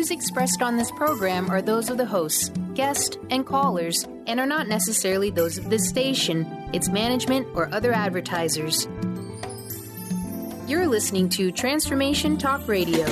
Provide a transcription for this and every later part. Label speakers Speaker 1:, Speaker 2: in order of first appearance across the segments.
Speaker 1: views expressed on this program are those of the hosts, guests, and callers, and are not necessarily those of this station, its management, or other advertisers. You're listening to Transformation Talk Radio.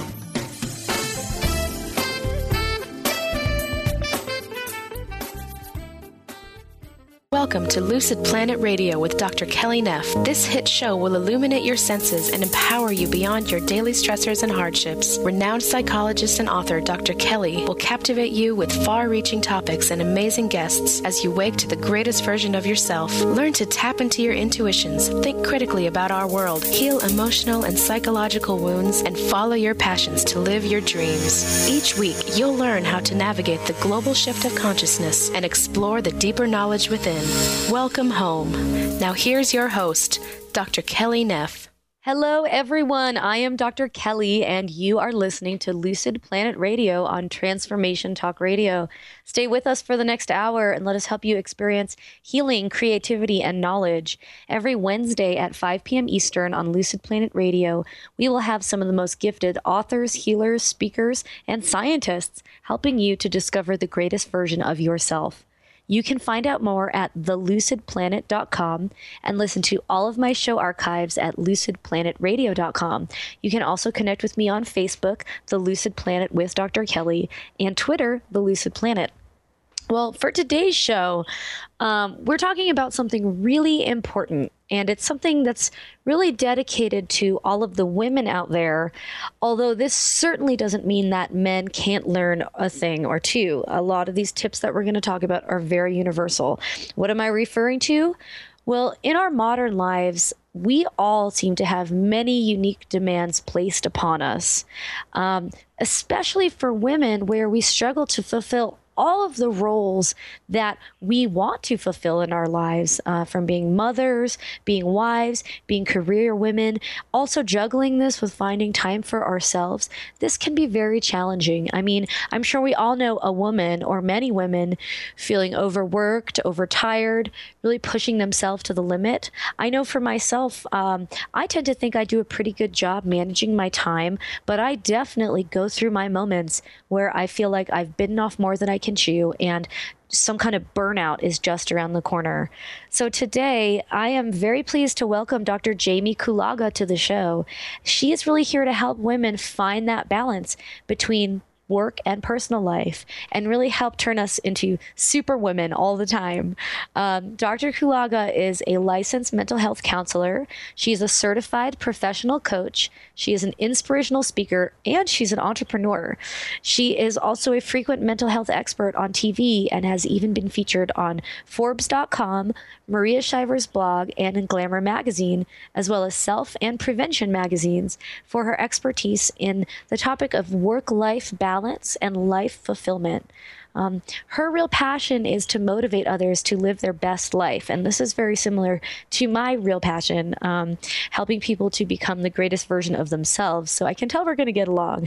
Speaker 2: Welcome to Lucid Planet Radio with Dr. Kelly Neff. This hit show will illuminate your senses and empower you beyond your daily stressors and hardships. Renowned psychologist and author Dr. Kelly will captivate you with far-reaching topics and amazing guests as you wake to the greatest version of yourself. Learn to tap into your intuitions, think critically about our world, heal emotional and psychological wounds, and follow your passions to live your dreams. Each week, you'll learn how to navigate the global shift of consciousness and explore the deeper knowledge within. Welcome home. Now here's your host, Dr. Kelly Neff.
Speaker 3: Hello, everyone. I am Dr. Kelly, and you are listening to Lucid Planet Radio on Transformation Talk Radio. Stay with us for the next hour and let us help you experience healing, creativity, and knowledge. Every Wednesday at 5 p.m. Eastern on Lucid Planet Radio, we will have some of the most gifted authors, healers, speakers, and scientists helping you to discover the greatest version of yourself. You can find out more at thelucidplanet.com and listen to all of my show archives at lucidplanetradio.com. You can also connect with me on Facebook, The Lucid Planet with Dr. Kelly, and Twitter, The Lucid Planet. Well, for today's show, we're talking about something really important, and it's something that's really dedicated to all of the women out there, although this certainly doesn't mean that men can't learn a thing or two. A lot of these tips that we're going to talk about are very universal. What am I referring to? Well, in our modern lives, we all seem to have many unique demands placed upon us, especially for women where we struggle to fulfill all of the roles that we want to fulfill in our lives, from being mothers, being wives, being career women, also juggling this with finding time for ourselves. This can be very challenging. I mean, I'm sure we all know a woman or many women feeling overworked, overtired, really pushing themselves to the limit. I know for myself, I tend to think I do a pretty good job managing my time, but I definitely go through my moments where I feel like I've bitten off more than I can chew, and some kind of burnout is just around the corner. So today, I am very pleased to welcome Dr. Jamie Kulaga to the show. She is really here to help women find that balance between work and personal life and really help turn us into super women all the time. Dr. Kulaga is a licensed mental health counselor. She's a certified professional coach. She is an inspirational speaker, and she's an entrepreneur. She is also a frequent mental health expert on TV and has even been featured on Forbes.com, Maria Shriver's blog, and in Glamour magazine, as well as Self and Prevention magazines, for her expertise in the topic of work-life balance and life fulfillment. Her real passion is to motivate others to live their best life. And this is very similar to my real passion, helping people to become the greatest version of themselves. So I can tell we're going to get along.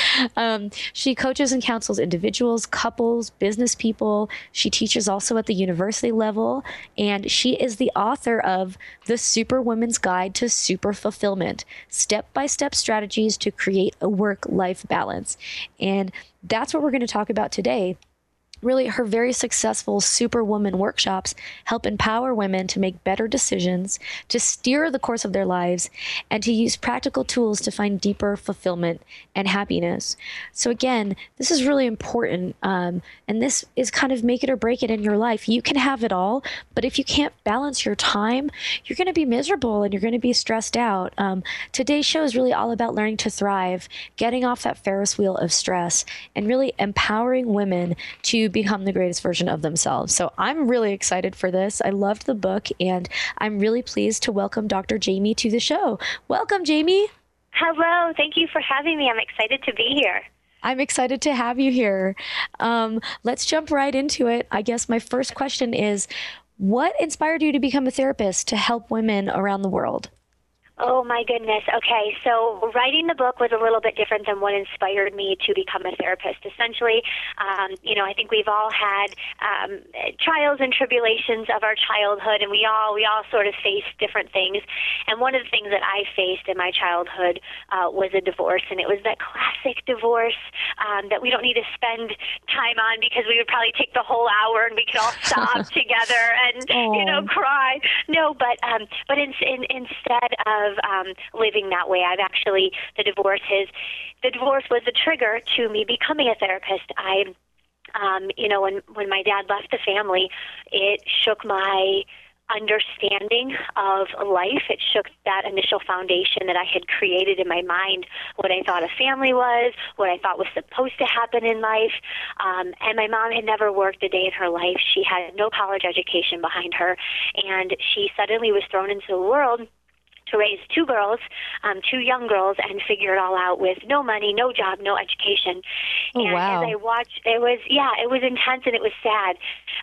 Speaker 3: She coaches and counsels individuals, couples, business people. She teaches also at the university level. And she is the author of The Superwoman's Guide to Super Fulfillment, Step-by-Step Strategies to Create a Work-Life Balance. And that's what we're going to talk about today. Really, her very successful Superwoman workshops help empower women to make better decisions, to steer the course of their lives, and to use practical tools to find deeper fulfillment and happiness. So again, this is really important, and this is kind of make it or break it in your life. You can have it all, but if you can't balance your time, you're going to be miserable and you're going to be stressed out. Today's show is really all about learning to thrive, getting off that Ferris wheel of stress, and really empowering women to become the greatest version of themselves. So I'm really excited for this. I loved the book, and I'm really pleased to welcome Dr. Jamie to the show. Welcome, Jamie.
Speaker 4: Hello. Thank you for having me. I'm excited to be here.
Speaker 3: I'm excited to have you here. Let's jump right into it. I guess my first question is, what inspired you to become a therapist to help women around the world?
Speaker 4: Oh, my goodness. Okay, so writing the book was a little bit different than what inspired me to become a therapist. Essentially, I think we've all had trials and tribulations of our childhood, and we all sort of face different things. And one of the things that I faced in my childhood was a divorce, and it was that classic divorce that we don't need to spend time on because we would probably take the whole hour and we could all sob together and cry. No, but instead of living that way, the divorce was the trigger to me becoming a therapist. When my dad left the family, it shook my understanding of life. It shook that initial foundation that I had created in my mind, what I thought a family was, what I thought was supposed to happen in life. And my mom had never worked a day in her life. She had no college education behind her, and she suddenly was thrown into the world to raise two girls, two young girls, and figure it all out with no money, no job, no education.
Speaker 3: Oh,
Speaker 4: and
Speaker 3: wow.
Speaker 4: as I watched, it was intense and it was sad.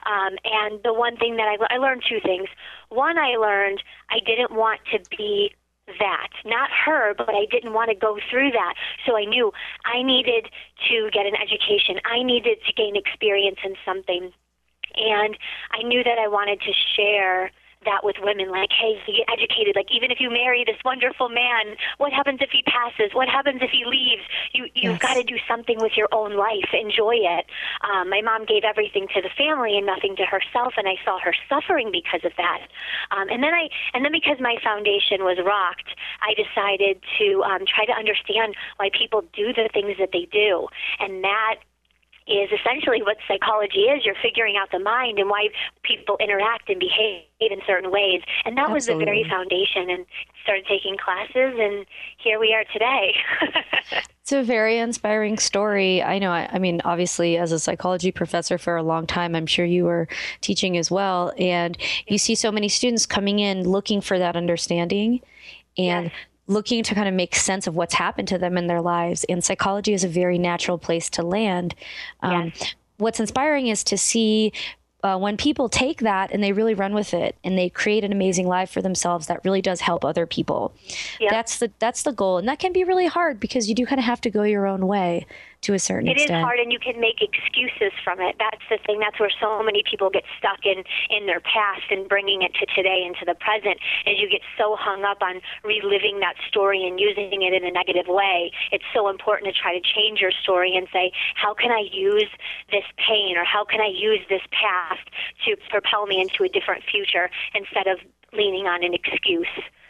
Speaker 4: And the one thing that I learned two things. One, I learned I didn't want to be that, not her, but I didn't want to go through that. So I knew I needed to get an education. I needed to gain experience in something. And I knew that I wanted to share that with women, like, hey, you get educated. Like, even if you marry this wonderful man, what happens if he passes? What happens if he leaves? You've got to do something with your own life. Enjoy it. My mom gave everything to the family and nothing to herself, and I saw her suffering because of that. And then because my foundation was rocked, I decided to try to understand why people do the things that they do, and that is essentially what psychology is. You're figuring out the mind and why people interact and behave in certain ways. And that was the very foundation, and started taking classes, and here we are today.
Speaker 3: It's a very inspiring story. I know, I mean, obviously, as a psychology professor for a long time, I'm sure you were teaching as well. And you see so many students coming in looking for that understanding and
Speaker 4: Yes.
Speaker 3: looking to kind of make sense of what's happened to them in their lives. And psychology is a very natural place to land.
Speaker 4: Yes.
Speaker 3: What's inspiring is to see when people take that and they really run with it and they create an amazing life for themselves that really does help other people.
Speaker 4: Yep.
Speaker 3: That's the goal. And that can be really hard because you do kind of have to go your own way to a certain
Speaker 4: It
Speaker 3: extent.
Speaker 4: is hard, and you can make excuses from it. That's the thing. That's where so many people get stuck in their past and bringing it to today and to the present, is you get so hung up on reliving that story and using it in a negative way. It's so important to try to change your story and say, how can I use this pain, or how can I use this past to propel me into a different future, instead of leaning on an excuse.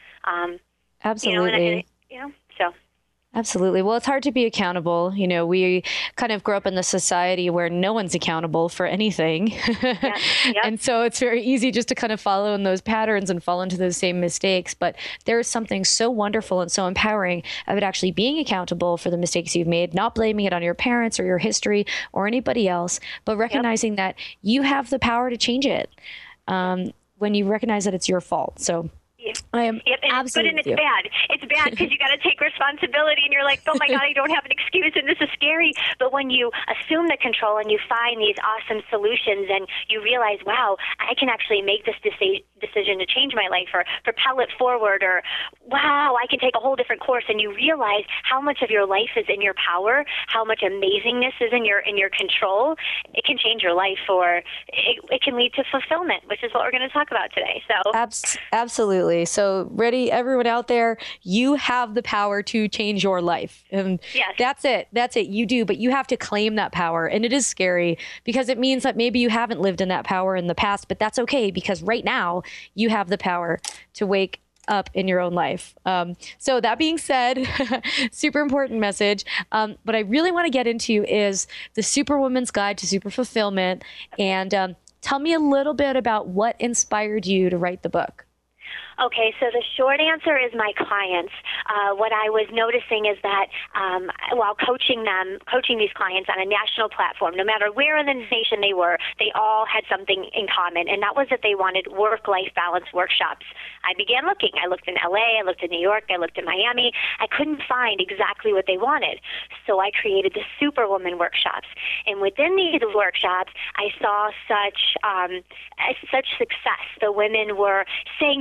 Speaker 3: Absolutely.
Speaker 4: So.
Speaker 3: Absolutely. Well, it's hard to be accountable. You know, we kind of grow up in the society where no one's accountable for anything.
Speaker 4: Yep.
Speaker 3: And so it's very easy just to kind of follow in those patterns and fall into those same mistakes. But there is something so wonderful and so empowering about actually being accountable for the mistakes you've made, not blaming it on your parents or your history or anybody else, but recognizing that you have the power to change it when you recognize that it's your fault. So I am
Speaker 4: and
Speaker 3: absolutely.
Speaker 4: It's good and it's bad. It's bad because you got to take responsibility, and you're like, oh my God, I don't have an excuse, and this is scary. But when you assume the control and you find these awesome solutions, and you realize, wow, I can actually make this decision to change my life or propel it forward, or wow, I can take a whole different course, and you realize how much of your life is in your power, how much amazingness is in your control. It can change your life, or it can lead to fulfillment, which is what we're going to talk about today. So
Speaker 3: absolutely. So ready, everyone out there, you have the power to change your life. And
Speaker 4: yes.
Speaker 3: That's it. You do, but you have to claim that power. And it is scary because it means that maybe you haven't lived in that power in the past, but that's okay, because right now you have the power to wake up in your own life. So that being said, super important message. What I really want to get into is the Superwoman's Guide to Super Fulfillment. And tell me a little bit about what inspired you to write the book.
Speaker 4: Okay, so the short answer is my clients. What I was noticing is that while coaching these clients on a national platform, no matter where in the nation they were, they all had something in common, and that was that they wanted work-life balance workshops. I began looking. I looked in LA, I looked in New York, I looked in Miami. I couldn't find exactly what they wanted, so I created the Superwoman workshops. And within these workshops, I saw such success. The women were saying no and not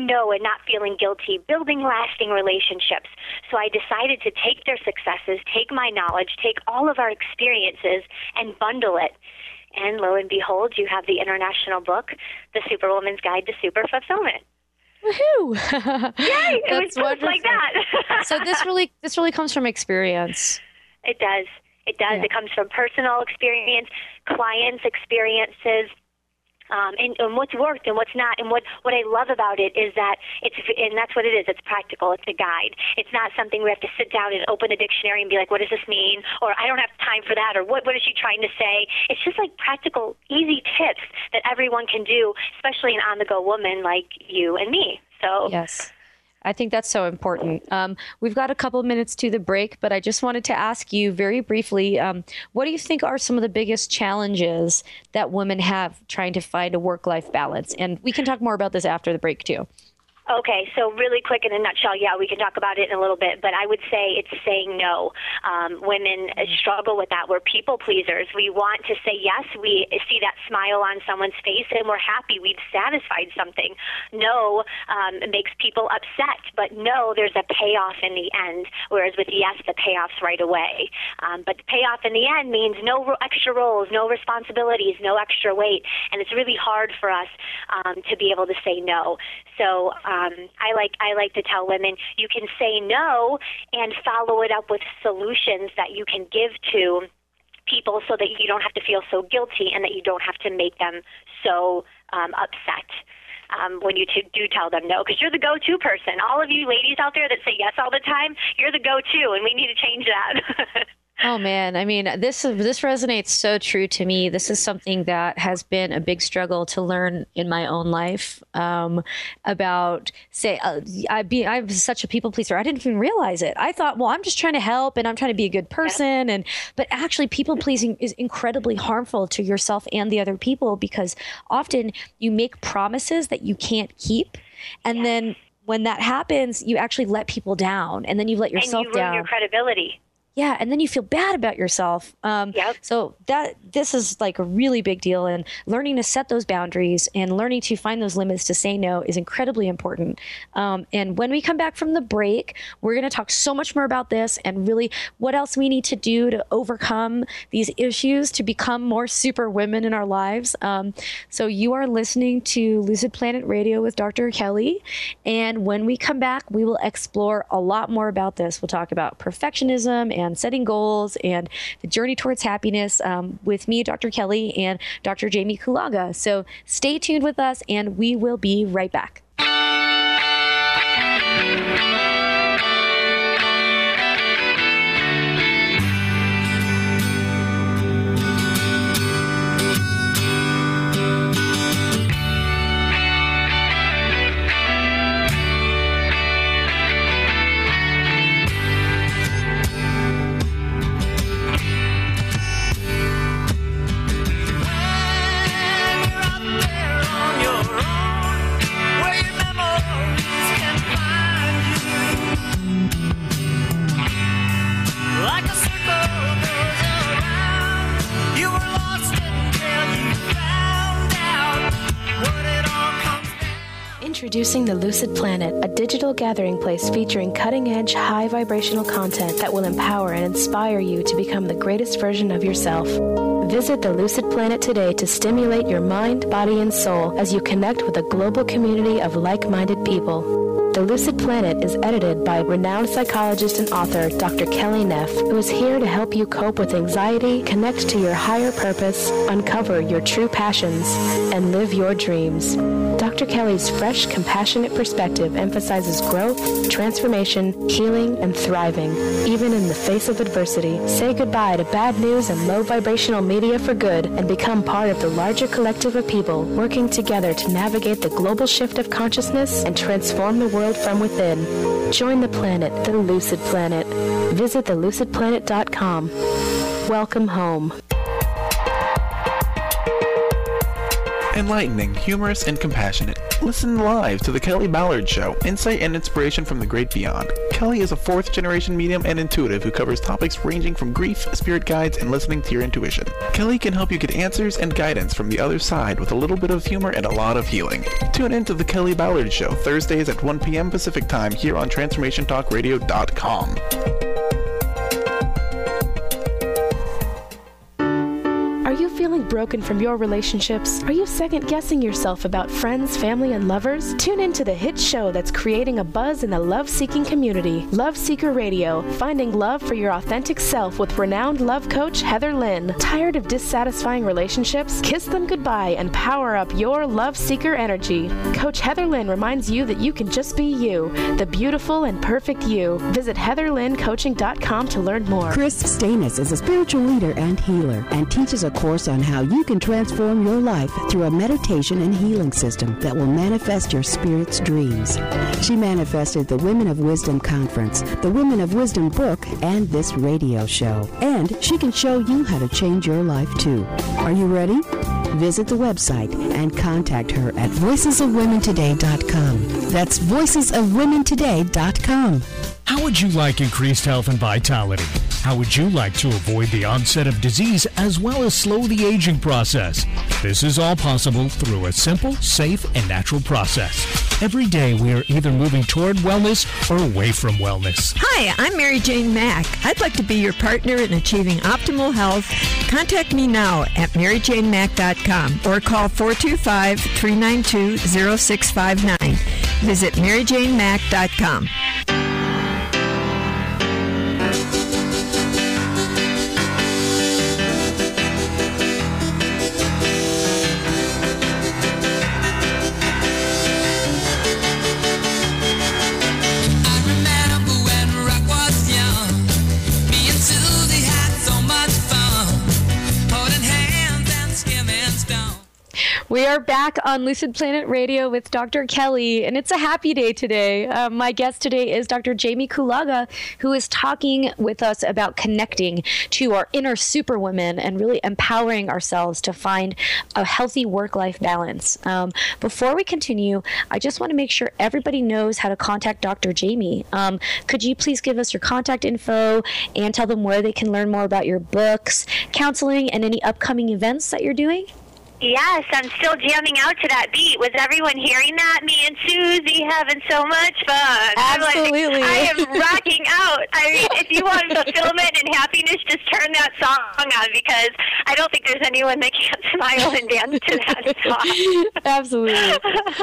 Speaker 4: not feeling guilty, building lasting relationships. So I decided to take their successes, take my knowledge, take all of our experiences, and bundle it. And lo and behold, you have the international book, The Superwoman's Guide to Super Fulfillment.
Speaker 3: Woohoo!
Speaker 4: Yay! It was just like that.
Speaker 3: So this really comes from experience.
Speaker 4: It does. It does.
Speaker 3: Yeah.
Speaker 4: It comes from personal experience, clients' experiences, and what's worked and what's not. And what I love about it is that and that's what it is. It's practical. It's a guide. It's not something we have to sit down and open a dictionary and be like, what does this mean? Or I don't have time for that. Or what is she trying to say? It's just like practical, easy tips that everyone can do, especially an on-the-go woman like you and me. So
Speaker 3: yes. I think that's so important. We've got a couple minutes to the break, but I just wanted to ask you very briefly, what do you think are some of the biggest challenges that women have trying to find a work-life balance? And we can talk more about this after the break, too.
Speaker 4: Okay, so really quick in a nutshell, yeah, we can talk about it in a little bit, but I would say it's saying no. Women struggle with that. We're people pleasers. We want to say yes. We see that smile on someone's face, and we're happy. We've satisfied something. No makes people upset, but no, there's a payoff in the end, whereas with yes, the payoff's right away. But the payoff in the end means no extra roles, no responsibilities, no extra weight, and it's really hard for us to be able to say no. So I like to tell women you can say no and follow it up with solutions that you can give to people so that you don't have to feel so guilty and that you don't have to make them so upset when you do tell them no, because you're the go-to person. All of you ladies out there that say yes all the time, you're the go-to, and we need to change that.
Speaker 3: Oh, man. I mean, this resonates so true to me. This is something that has been a big struggle to learn in my own life about, say, I'm such a people pleaser. I didn't even realize it. I thought, well, I'm just trying to help and I'm trying to be a good person. But actually, people pleasing is incredibly harmful to yourself and the other people, because often you make promises that you can't keep. And then when that happens, you actually let people down, and then you let yourself down.
Speaker 4: And you ruin your credibility.
Speaker 3: Yeah, and then you feel bad about yourself. So this is like a really big deal, and learning to set those boundaries and learning to find those limits to say no is incredibly important. And when we come back from the break, we're going to talk so much more about this and really what else we need to do to overcome these issues to become more super women in our lives. So you are listening to Lucid Planet Radio with Dr. Kelly. And when we come back, we will explore a lot more about this. We'll talk about perfectionism and setting goals and the journey towards happiness with me, Dr. Kelly, and Dr. Jamie Kulaga. So stay tuned with us, and we will be right back. Introducing the Lucid Planet, a digital gathering place featuring cutting-edge, high vibrational content that will empower and inspire you to become the greatest version of yourself. Visit the Lucid Planet today to stimulate your mind, body, and soul as you connect with a global community of like-minded people. The Lucid Planet is edited by renowned psychologist and author Dr. Kelly Neff, who is here to help you cope with anxiety, connect to your higher purpose, uncover your true passions, and live your dreams. Dr. Kelly's fresh, compassionate perspective emphasizes growth, transformation, healing, and thriving, even in the face of adversity. Say goodbye to bad news and low vibrational media for good and become part of the larger collective of people working together to navigate the global shift of consciousness and transform the world from within. Join the planet, the Lucid Planet. Visit thelucidplanet.com. Welcome home.
Speaker 5: Enlightening, humorous, and compassionate. Listen live to The Kelly Ballard Show, insight and inspiration from the great beyond. Kelly is a fourth-generation medium and intuitive who covers topics ranging from grief, spirit guides, and listening to your intuition. Kelly can help you get answers and guidance from the other side with a little bit of humor and a lot of healing. Tune in to The Kelly Ballard Show, Thursdays at 1 p.m. Pacific Time here on TransformationTalkRadio.com.
Speaker 2: Are you feeling broken from your relationships? Are you second-guessing yourself about friends, family, and lovers? Tune into the hit show that's creating a buzz in the love-seeking community, Love Seeker Radio, finding love for your authentic self with renowned love coach Heather Lynn. Tired of dissatisfying relationships? Kiss them goodbye and power up your love seeker energy. Coach Heather Lynn reminds you that you can just be you, the beautiful and perfect you. Visit heatherlynncoaching.com to learn more.
Speaker 6: Chris Stanis is a spiritual leader and healer and teaches a course on how you can transform your life through a meditation and healing system that will manifest your spirit's dreams. She manifested the Women of Wisdom Conference, the Women of Wisdom book, and this radio show. And she can show you how to change your life too. Are you ready? Visit the website and contact her at voicesofwomentoday.com. That's voicesofwomentoday.com.
Speaker 7: How would you like increased health and vitality? How would you like to avoid the onset of disease as well as slow the aging process? This is all possible through a simple, safe, and natural process. Every day we are either moving toward wellness or away from wellness.
Speaker 8: Hi, I'm Mary Jane Mack. I'd like to be your partner in achieving optimal health. Contact me now at maryjanemack.com or call 425-392-0659. Visit maryjanemack.com.
Speaker 3: We are back on Lucid Planet Radio with Dr. Kelly, and it's a happy day today. My guest today is Dr. Jamie Kulaga, who is talking with us about connecting to our inner superwoman and really empowering ourselves to find a healthy work-life balance. Before we continue, I just want to make sure everybody knows how to contact Dr. Jamie. Could you please give us your contact info and tell them where they can learn more about your books, counseling, and any upcoming events that you're doing?
Speaker 4: Yes, I'm still jamming out to that beat. Was everyone hearing that? Me and Susie having so much fun.
Speaker 3: Absolutely.
Speaker 4: I am rocking out. I mean, if you want fulfillment and happiness, just turn that song on, because I don't think there's anyone that can't smile and dance to that song.
Speaker 3: Absolutely.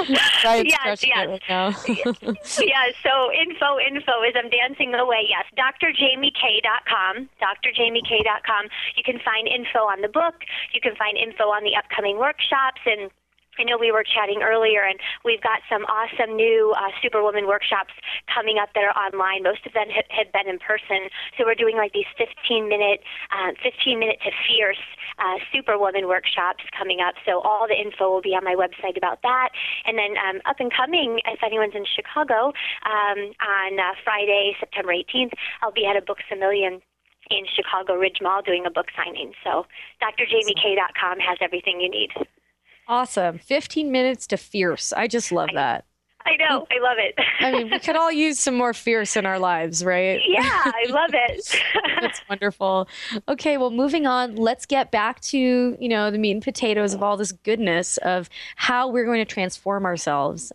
Speaker 4: Yes.
Speaker 3: Right now.
Speaker 4: Yeah, so info is I'm dancing away. Yes, drjamiek.com, drjamiek.com. You can find info on the book. You can find info on the upcoming workshops, and I know we were chatting earlier, and we've got some awesome new Superwoman workshops coming up that are online. Most of them had been in person, so we're doing like these 15-minute to fierce Superwoman workshops coming up. So all the info will be on my website about that. And then up and coming, if anyone's in Chicago, on Friday, September 18th, I'll be at a Books A Million in Chicago Ridge Mall doing a book signing. So drjamiek.com has everything you need.
Speaker 3: Awesome. 15 minutes to fierce. I just love that.
Speaker 4: I know. I love it.
Speaker 3: I mean, we could all use some more fierce in our lives, right?
Speaker 4: Yeah, I love it.
Speaker 3: That's wonderful. Okay, well, moving on, let's get back to, the meat and potatoes of all this goodness of how we're going to transform ourselves.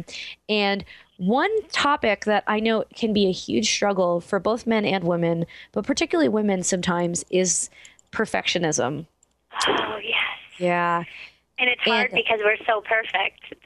Speaker 3: And one topic that I know can be a huge struggle for both men and women, but particularly women sometimes, is perfectionism.
Speaker 4: Oh, yes.
Speaker 3: Yeah.
Speaker 4: And it's hard because we're so perfect.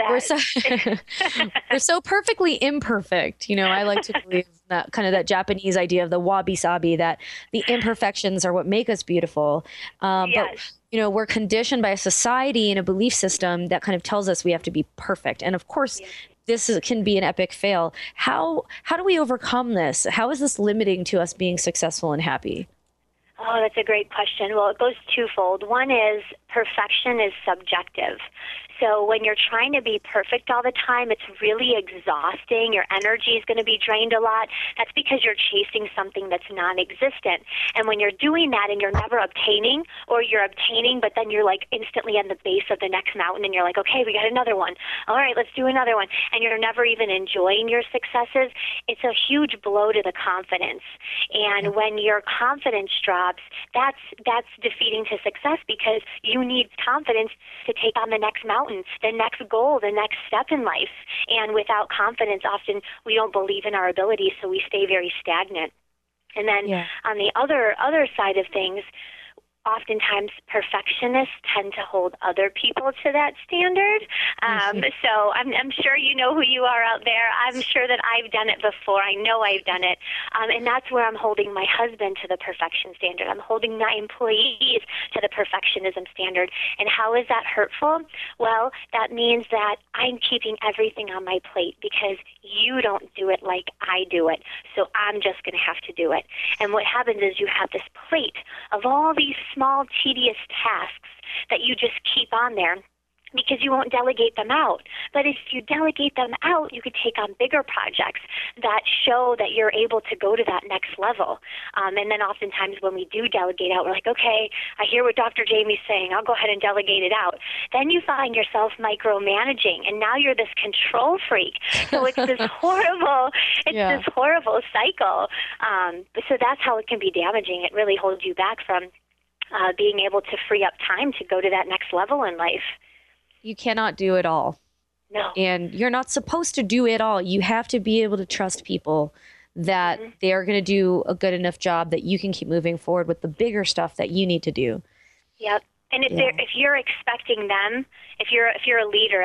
Speaker 3: We're so perfectly imperfect. I like to believe that kind of that Japanese idea of the wabi-sabi, that the imperfections are what make us beautiful.
Speaker 4: Yes.
Speaker 3: But, we're conditioned by a society and a belief system that kind of tells us we have to be perfect. And of course, this can be an epic fail. How do we overcome this? How is this limiting to us being successful and happy?
Speaker 4: Oh, that's a great question. Well, it goes twofold. One is perfection is subjective. So when you're trying to be perfect all the time, it's really exhausting. Your energy is going to be drained a lot. That's because you're chasing something that's non-existent. And when you're doing that and you're never obtaining, or you're obtaining, but then you're like instantly on the base of the next mountain and you're like, okay, we got another one. All right, let's do another one. And you're never even enjoying your successes. It's a huge blow to the confidence. And when your confidence drops, that's defeating to success, because you need confidence to take on the next mountain, the next goal, the next step in life. And without confidence, often we don't believe in our abilities, so we stay very stagnant. And then on the other side of things, oftentimes perfectionists tend to hold other people to that standard. So I'm sure you know who you are out there. I'm sure that I've done it before. I know I've done it. And that's where I'm holding my husband to the perfection standard. I'm holding my employees to the perfectionism standard. And how is that hurtful? Well, that means that I'm keeping everything on my plate because you don't do it like I do it. So I'm just going to have to do it. And what happens is you have this plate of all these small, tedious tasks that you just keep on there because you won't delegate them out. But if you delegate them out, you could take on bigger projects that show that you're able to go to that next level. And then oftentimes when we do delegate out, we're like, okay, I hear what Dr. Jamie's saying. I'll go ahead and delegate it out. Then you find yourself micromanaging, and now you're this control freak. So it's this horrible, this horrible cycle. So that's how it can be damaging. It really holds you back from being able to free up time to go to that next level in life.
Speaker 3: You cannot do it all.
Speaker 4: No.
Speaker 3: And you're not supposed to do it all. You have to be able to trust people that they are going to do a good enough job that you can keep moving forward with the bigger stuff that you need to do.
Speaker 4: Yep. And if you're expecting them, if you're a leader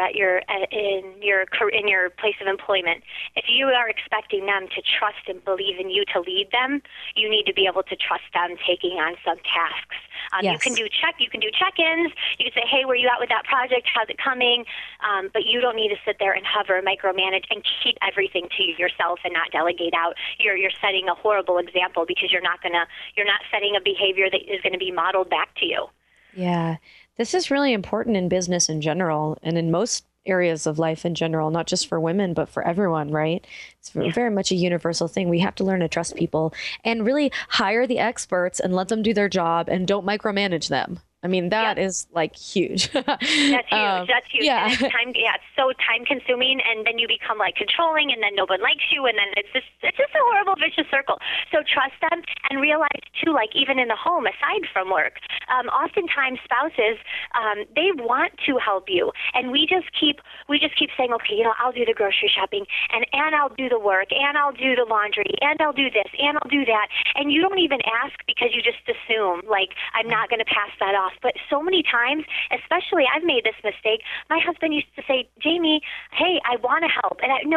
Speaker 4: in your place of employment, if you are expecting them to trust and believe in you to lead them, you need to be able to trust them taking on some tasks. You can do check-ins. You can say, hey, where you at with that project? How's it coming? But you don't need to sit there and hover, micromanage, and keep everything to yourself and not delegate out. You're setting a horrible example because you're not setting a behavior that is going to be modeled back to you.
Speaker 3: Yeah, this is really important in business in general and in most areas of life in general, not just for women, but for everyone, right? It's very much a universal thing. We have to learn to trust people and really hire the experts and let them do their job and don't micromanage them. I mean, that is like huge.
Speaker 4: That's huge. That's huge.
Speaker 3: Yeah.
Speaker 4: And it's so time consuming, and then you become like controlling, and then no one likes you, and then it's just a horrible vicious circle. So trust them and realize too, like even in the home, aside from work, oftentimes spouses, they want to help you, and we just keep saying, okay, I'll do the grocery shopping, and I'll do the work, and I'll do the laundry, and I'll do this, and I'll do that, and you don't even ask because you just assume like I'm not going to pass that off. But so many times, especially I've made this mistake, my husband used to say, Jamie, hey, I want to help. And no.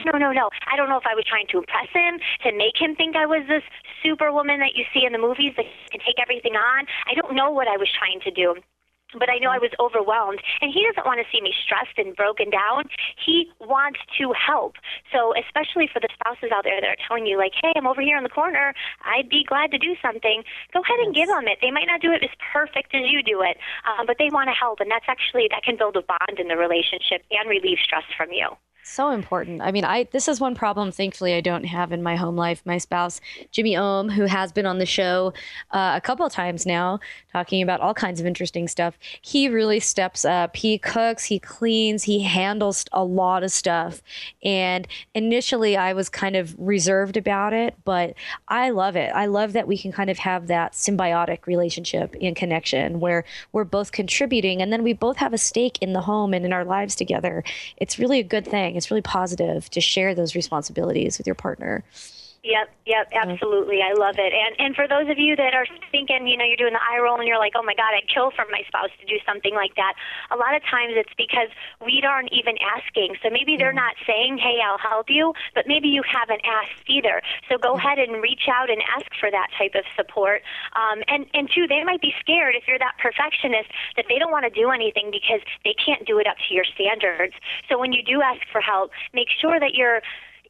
Speaker 4: I don't know if I was trying to impress him, to make him think I was this superwoman that you see in the movies that can take everything on. I don't know what I was trying to do. But I know I was overwhelmed, and he doesn't want to see me stressed and broken down. He wants to help. So especially for the spouses out there that are telling you, like, hey, I'm over here in the corner, I'd be glad to do something, go ahead and give them it. They might not do it as perfect as you do it, but they want to help, and that can build a bond in the relationship and relieve stress from you.
Speaker 3: So important. I mean, this is one problem, thankfully, I don't have in my home life. My spouse, Jimmy Ohm, who has been on the show a couple of times now, talking about all kinds of interesting stuff. He really steps up. He cooks, he cleans, he handles a lot of stuff. And initially, I was kind of reserved about it, but I love it. I love that we can kind of have that symbiotic relationship and connection where we're both contributing, and then we both have a stake in the home and in our lives together. It's really a good thing. It's really positive to share those responsibilities with your partner.
Speaker 4: Yep, absolutely. I love it. And for those of you that are thinking, you're doing the eye roll and you're like, oh my God, I'd kill for my spouse to do something like that. A lot of times it's because we aren't even asking. So maybe they're not saying, hey, I'll help you, but maybe you haven't asked either. So go ahead and reach out and ask for that type of support. And two, they might be scared if you're that perfectionist that they don't want to do anything because they can't do it up to your standards. So when you do ask for help, make sure that you're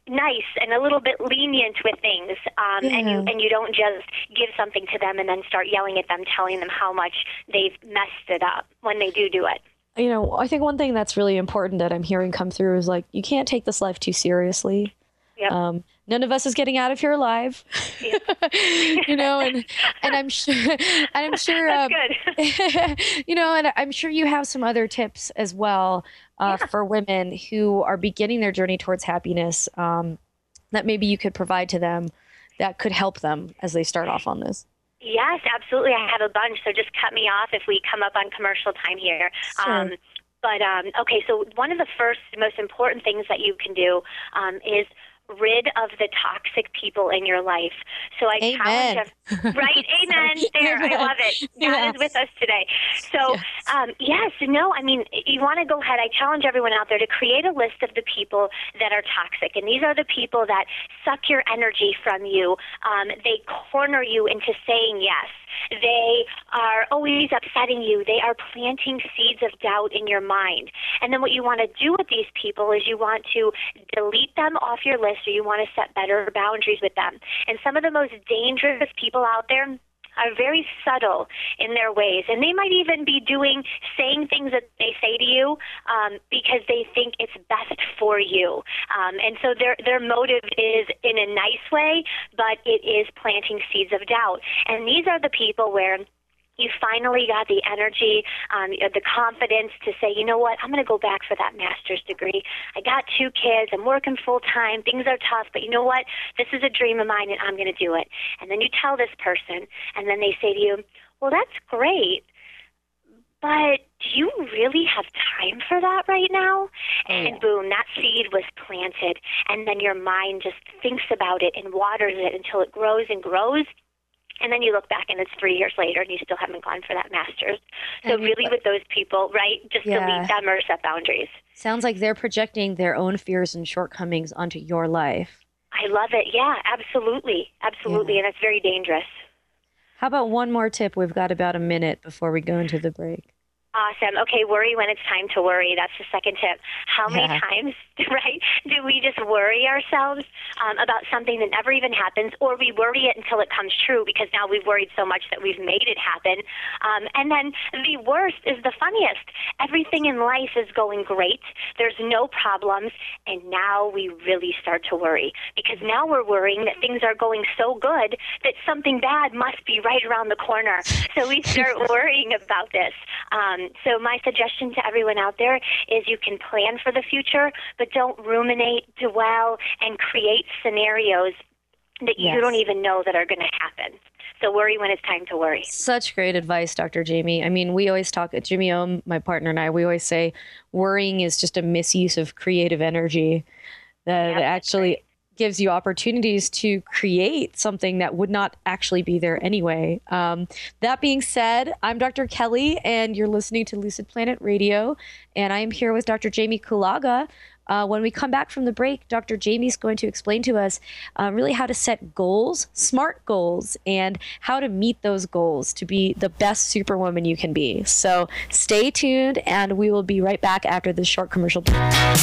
Speaker 4: nice and a little bit lenient with things, and you don't just give something to them and then start yelling at them, telling them how much they've messed it up when they do it.
Speaker 3: You know, I think one thing that's really important that I'm hearing come through is, like, you can't take this life too seriously.
Speaker 4: Yep.
Speaker 3: None of us is getting out of here alive. Yep. You know, and I'm sure that's good. You know, and I'm sure you have some other tips as well for women who are beginning their journey towards happiness that maybe you could provide to them that could help them as they start off on this.
Speaker 4: Yes, absolutely. I have a bunch, so just cut me off if we come up on commercial time here. Sure. Okay, so one of the first, most important things that you can do is rid of the toxic people in your life. So I challenge right? Amen. There, I love it. God is with us today. So, you want to go ahead. I challenge everyone out there to create a list of the people that are toxic. And these are the people that suck your energy from you. They corner you into saying yes. They are always upsetting you. They are planting seeds of doubt in your mind. And then what you want to do with these people is you want to delete them off your list, or you want to set better boundaries with them. And some of the most dangerous people out there are very subtle in their ways, and they might even be saying things that they say to you because they think it's best for you. And so their motive is in a nice way, but it is planting seeds of doubt. And these are the people where you finally got the energy, the confidence to say, you know what, I'm going to go back for that master's degree. I got 2 kids. I'm working full time. Things are tough, but you know what? This is a dream of mine, and I'm going to do it. And then you tell this person, and then they say to you, well, that's great, but do you really have time for that right now? And boom, that seed was planted. And then your mind just thinks about it and waters it until it grows and grows. And then you look back and it's 3 years later and you still haven't gone for that master's. So really with those people, right, just delete them or set boundaries.
Speaker 3: Sounds like they're projecting their own fears and shortcomings onto your life.
Speaker 4: I love it. Yeah, absolutely. Absolutely. And it's very dangerous.
Speaker 3: How about one more tip? We've got about a minute before we go into the break.
Speaker 4: Awesome. Okay, worry when it's time to worry. That's the second tip. How many times, right, do we just worry ourselves about something that never even happens, or we worry it until it comes true because now we've worried so much that we've made it happen. And then the worst is the funniest. Everything in life is going great. There's no problems. And now we really start to worry because now we're worrying that things are going so good that something bad must be right around the corner. So we start worrying about this. So my suggestion to everyone out there is you can plan for the future, but don't ruminate, dwell, and create scenarios that you don't even know that are going to happen. So worry when it's time to worry.
Speaker 3: Such great advice, Dr. Jamie. I mean, we always talk, Jimmy Ohm, my partner and I, we always say worrying is just a misuse of creative energy that actually gives you opportunities to create something that would not actually be there anyway. That being said, I'm Dr. Kelly, and you're listening to Lucid Planet Radio, and I am here with Dr. Jamie Kulaga. When we come back from the break, Dr. Jamie's going to explain to us really how to set goals, smart goals, and how to meet those goals to be the best superwoman you can be. So stay tuned, and we will be right back after this short commercial break.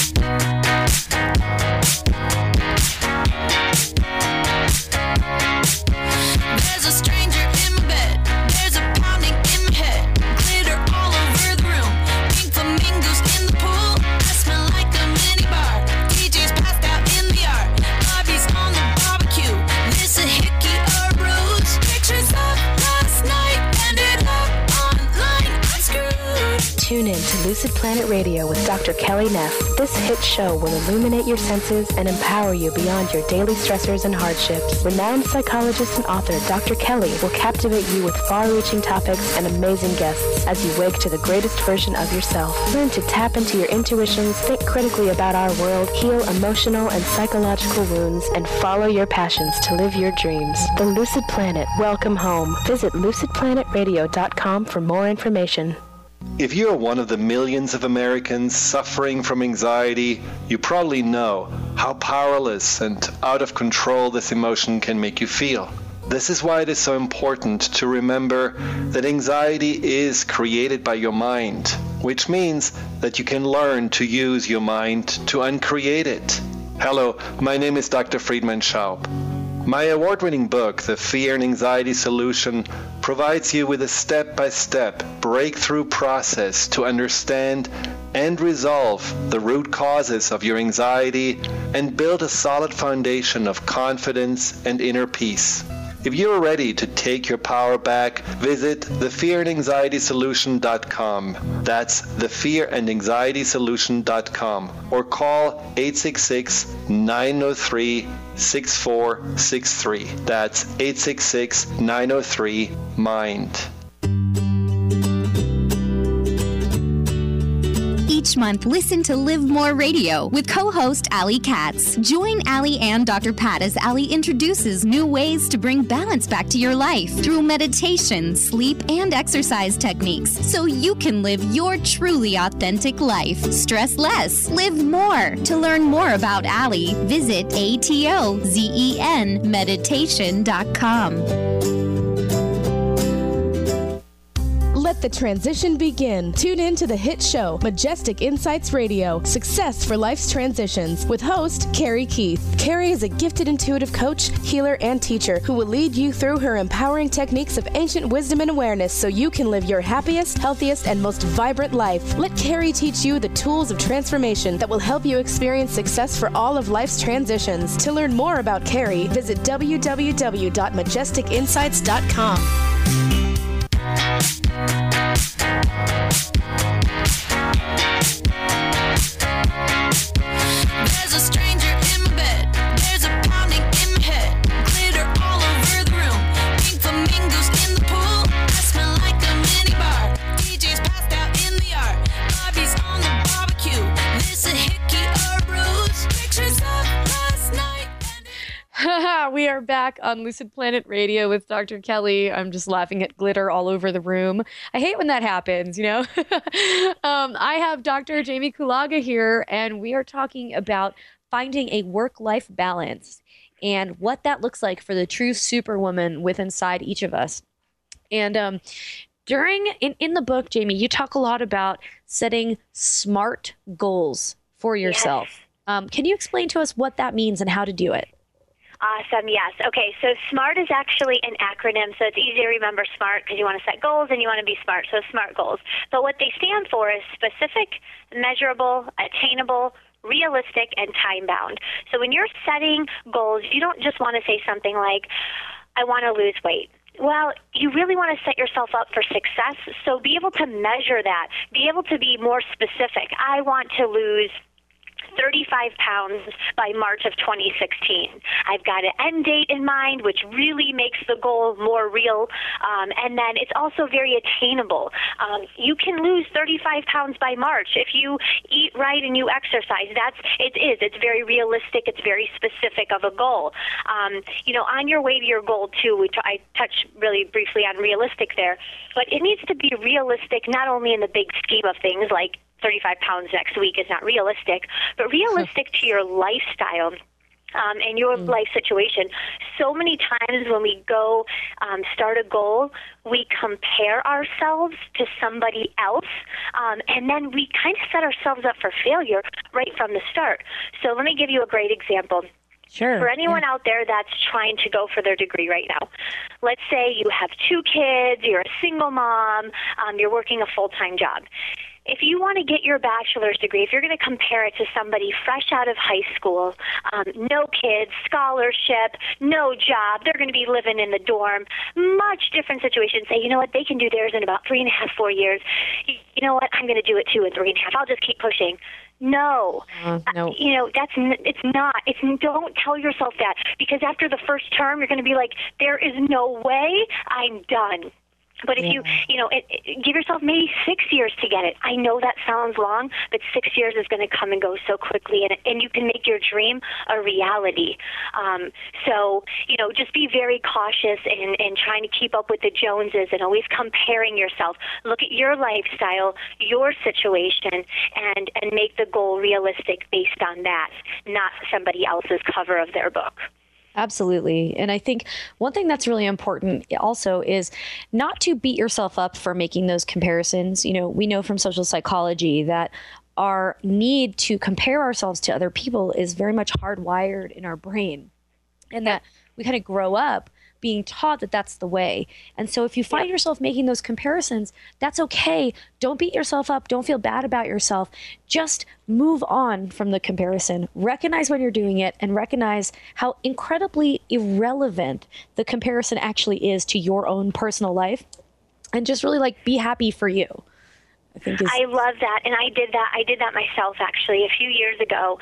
Speaker 9: There's a stranger in my bed. There's a pounding in my head. Glitter all over the room. Pink flamingos in the pool. I smell like a mini bar. DJ's passed out in the yard. Bobby's on the barbecue. This a hickey or rose. Pictures of last night ended up online. I'm screwed.
Speaker 2: Tune in to Lucid Planet Radio with Dr. Kelly Neff. This hit show will illuminate your senses and empower you beyond your daily stressors and hardships. Renowned psychologist and author Dr. Kelly will captivate you with far-reaching topics and amazing guests as you wake to the greatest version of yourself. Learn to tap into your intuitions, think critically about our world, heal emotional and psychological wounds, and follow your passions to live your dreams. The Lucid Planet. Welcome home. Visit lucidplanetradio.com for more information.
Speaker 10: If you're one of the millions of Americans suffering from anxiety, you probably know how powerless and out of control this emotion can make you feel. This is why it is so important to remember that anxiety is created by your mind, which means that you can learn to use your mind to uncreate it. Hello, my name is Dr. Friedman Schaub. My award-winning book, The Fear and Anxiety Solution, provides you with a step-by-step breakthrough process to understand and resolve the root causes of your anxiety and build a solid foundation of confidence and inner peace. If you're ready to take your power back, visit thefearandanxietysolution.com. That's thefearandanxietysolution.com, or call 866-903-6463. That's 866-903-MIND.
Speaker 11: Each month, listen to Live More Radio with co-host Ali Katz. Join Ali and Dr. Pat as Ali introduces new ways to bring balance back to your life through meditation, sleep, and exercise techniques so you can live your truly authentic life. Stress less, live more. To learn more about Ali, visit atozenmeditation.com.
Speaker 12: Let the transition begin. Tune in to the hit show, Majestic Insights Radio, Success for Life's Transitions, with host Carrie Keith. Carrie is a gifted intuitive coach, healer, and teacher who will lead you through her empowering techniques of ancient wisdom and awareness so you can live your happiest, healthiest, and most vibrant life. Let Carrie teach you the tools of transformation that will help you experience success for all of life's transitions. To learn more about Carrie, visit www.majesticinsights.com.
Speaker 9: There's a stranger in my bed. There's a pounding in my head. Glitter all over the room. Pink flamingos in the pool. I smell like a mini bar. DJ's passed out in the yard. Bobby's on the barbecue. This a hickey or bruise. Pictures of last night.
Speaker 3: We are back on Lucid Planet Radio with Dr. Kelly. I'm just laughing at glitter all over the room. I hate when that happens, you know. I have Dr. Jamie Kulaga here, and we are talking about finding a work-life balance and what that looks like for the true superwoman within inside each of us. And in the book, Jamie, you talk a lot about setting SMART goals for yourself. Yes. Can you explain to us what that means and how to do it?
Speaker 4: Awesome, yes. Okay, so SMART is actually an acronym, so it's easy to remember SMART because you want to set goals and you want to be smart, so SMART goals. But what they stand for is specific, measurable, attainable, realistic, and time-bound. So when you're setting goals, you don't just want to say something like, I want to lose weight. Well, you really want to set yourself up for success, so be able to measure that. Be able to be more specific. I want to lose 35 pounds by March of 2016. I've got an end date in mind, which really makes the goal more real. And then it's also very attainable. You can lose 35 pounds by March if you eat right and you exercise. It's very realistic. It's very specific of a goal. On your way to your goal, too, I touched really briefly on realistic there, but it needs to be realistic not only in the big scheme of things like 35 pounds next week is not realistic, but realistic to your lifestyle and your life situation. So many times when we go start a goal, we compare ourselves to somebody else, and then we kind of set ourselves up for failure right from the start. So let me give you a great example.
Speaker 3: Sure.
Speaker 4: For anyone out there that's trying to go for their degree right now, let's say you have 2 kids, you're a single mom, you're working a full-time job. If you want to get your bachelor's degree, if you're going to compare it to somebody fresh out of high school, no kids, scholarship, no job, they're going to be living in the dorm, much different situation. Say, you know what, they can do theirs in about 3.5, 4 years. You know what, I'm going to do it too in 3.5. I'll just keep pushing. No.
Speaker 3: No.
Speaker 4: Don't tell yourself that, because after the first term, you're going to be like, there is no way, I'm done. But if you give yourself maybe 6 years to get it. I know that sounds long, but 6 years is going to come and go so quickly, and you can make your dream a reality. Just be very cautious in trying to keep up with the Joneses and always comparing yourself. Look at your lifestyle, your situation, and make the goal realistic based on that, not somebody else's cover of their book.
Speaker 3: Absolutely. And I think one thing that's really important also is not to beat yourself up for making those comparisons. We know from social psychology that our need to compare ourselves to other people is very much hardwired in our brain, and that we kind of grow up being taught that that's the way. And so if you find yourself making those comparisons, that's okay. Don't beat yourself up. Don't feel bad about yourself. Just move on from the comparison. Recognize when you're doing it, and recognize how incredibly irrelevant the comparison actually is to your own personal life. And just really like be happy for you. I love that, and I did that myself actually. A few years ago,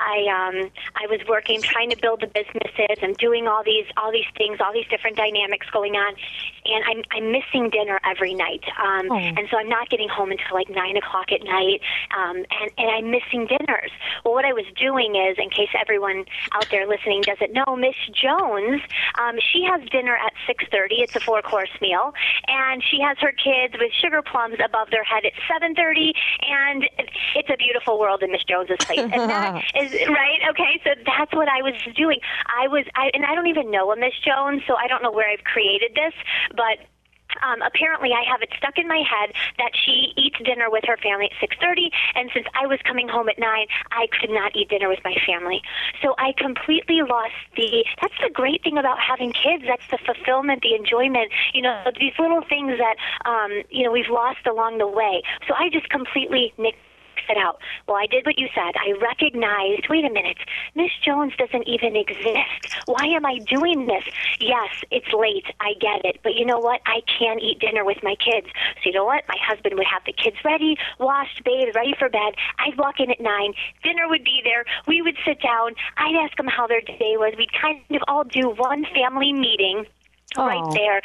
Speaker 3: I was working, trying to build the businesses and doing all these things, all these different dynamics going on, and I'm missing dinner every night, and so I'm not getting home until like 9 o'clock at night, and I'm missing dinners. Well, what I was doing is, in case everyone out there listening doesn't know, Miss Jones, she has dinner at 6:30. It's a 4-course meal, and she has her kids with sugar plums above their head at 7:30, and it's a beautiful world in Miss Jones's place. And that is right. Okay, so that's what I was doing. And I don't even know a Miss Jones, so I don't know where I've created this, but apparently I have it stuck in my head that she eats dinner with her family at 6:30, and since I was coming home at 9, I could not eat dinner with my family. So I completely lost that's the great thing about having kids. That's the fulfillment, the enjoyment, these little things that, we've lost along the way. So I just completely nixed it out. Well, I did what you said. I recognized, wait a minute, Miss Jones doesn't even exist. Why am I doing this? Yes, it's late. I get it. But you know what? I can eat dinner with my kids. So you know what? My husband would have the kids ready, washed, bathed, ready for bed. I'd walk in at 9. Dinner would be there. We would sit down. I'd ask them how their day was. We'd kind of all do one family meeting right there,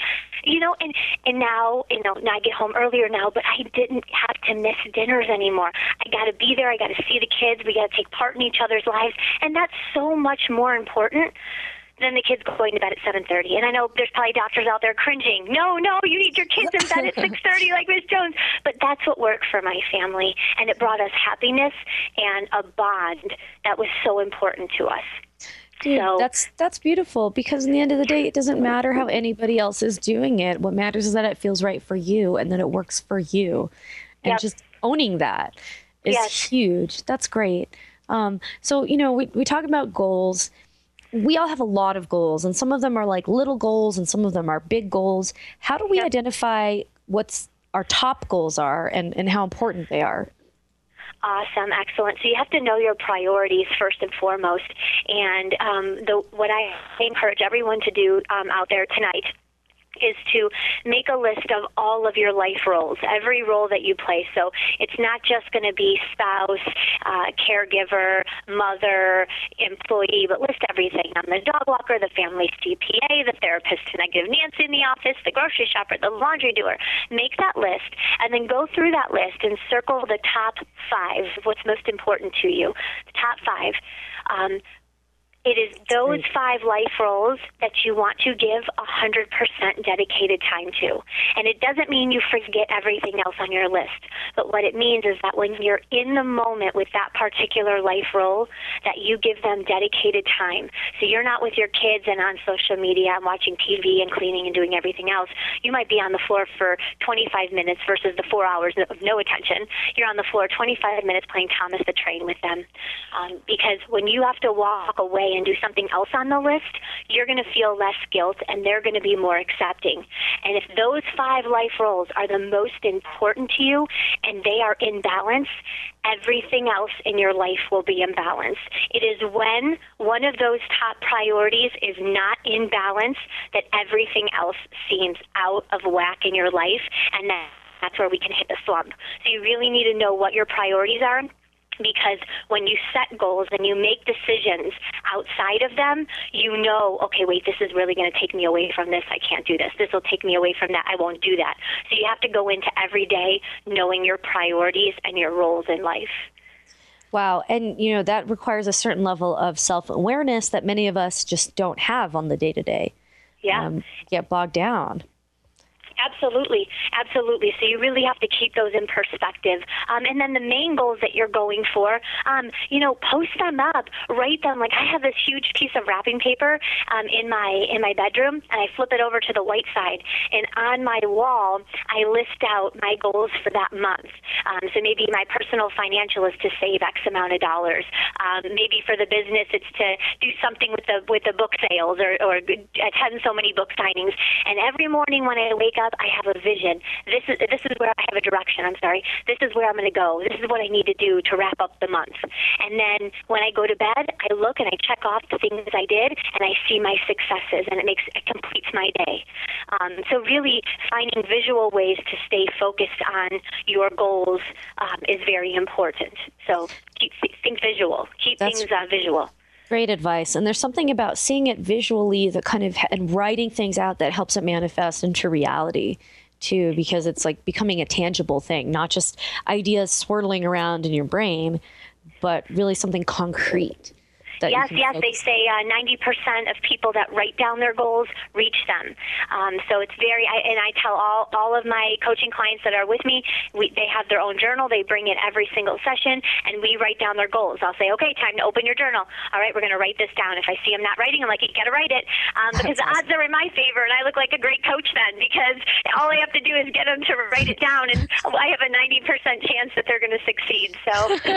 Speaker 3: and now, now I get home earlier now, but I didn't have to miss dinners anymore. I got to be there. I got to see the kids. We got to take part in each other's lives, and that's so much more important than the kids going to bed at 7:30. And I know there's probably doctors out there cringing. No, you need your kids in bed at 6:30 like Miss Jones. But that's what worked for my family, and it brought us happiness and a bond that was so important to us. Dude, that's beautiful, because in the end of the day, it doesn't matter how anybody else is doing it. What matters is that it feels right for you and that it works for you. And just owning that is huge. That's great. So, we talk about goals. We all have a lot of goals, and some of them are like little goals and some of them are big goals. How do we identify what's our top goals are and how important they are?
Speaker 4: Awesome. Excellent. So you have to know your priorities first and foremost. And what I encourage everyone to do out there tonight is to make a list of all of your life roles, every role that you play. So it's not just going to be spouse, caregiver, mother, employee, but list everything. I'm the dog walker, the family CPA, the therapist to negative Nancy in the office, the grocery shopper, the laundry doer. Make that list and then go through that list and circle the top 5, what's most important to you, the top 5. It is those 5 life roles that you want to give 100% dedicated time to. And it doesn't mean you forget everything else on your list. But what it means is that when you're in the moment with that particular life role, that you give them dedicated time. So you're not with your kids and on social media and watching TV and cleaning and doing everything else. You might be on the floor for 25 minutes versus the 4 hours of no attention. You're on the floor 25 minutes playing Thomas the Train with them. Because when you have to walk away and do something else on the list, you're going to feel less guilt and they're going to be more accepting. And if those 5 life roles are the most important to you and they are in balance, everything else in your life will be in balance. It is when one of those top priorities is not in balance that everything else seems out of whack in your life, and that's where we can hit the slump. So you really need to know what your priorities are, because when you set goals and you make decisions outside of them, okay, wait, this is really going to take me away from this. I can't do this. This will take me away from that. I won't do that. So you have to go into every day knowing your priorities and your roles in life.
Speaker 3: Wow. And, that requires a certain level of self-awareness that many of us just don't have on the day-to-day.
Speaker 4: Yeah.
Speaker 3: Get bogged down.
Speaker 4: Absolutely. So you really have to keep those in perspective. And then the main goals that you're going for, post them up, write them. Like I have this huge piece of wrapping paper in my bedroom, and I flip it over to the white side. And on my wall, I list out my goals for that month. So maybe my personal financial is to save X amount of dollars. Maybe for the business, it's to do something with the book sales or attend so many book signings. And every morning when I wake up, I have a vision. This is where I have a direction. This is where I'm going to go. This is what I need to do to wrap up the month. And then when I go to bed, I look and I check off the things I did, and I see my successes, and it completes my day. So really finding visual ways to stay focused on your goals is very important. So think visual. Keep things visual.
Speaker 3: Great advice. And there's something about seeing it visually and writing things out that helps it manifest into reality too, because it's like becoming a tangible thing, not just ideas swirling around in your brain, but really something concrete.
Speaker 4: Yes, they say 90% of people that write down their goals reach them. So it's I tell all of my coaching clients that are with me, they have their own journal. They bring it every single session, and we write down their goals. I'll say, okay, time to open your journal. All right, we're going to write this down. If I see them not writing, I'm like, you got to write it, because the odds are in my favor, and I look like a great coach then, because all I have to do is get them to write it down, and I have a 90% chance that they're going to succeed. So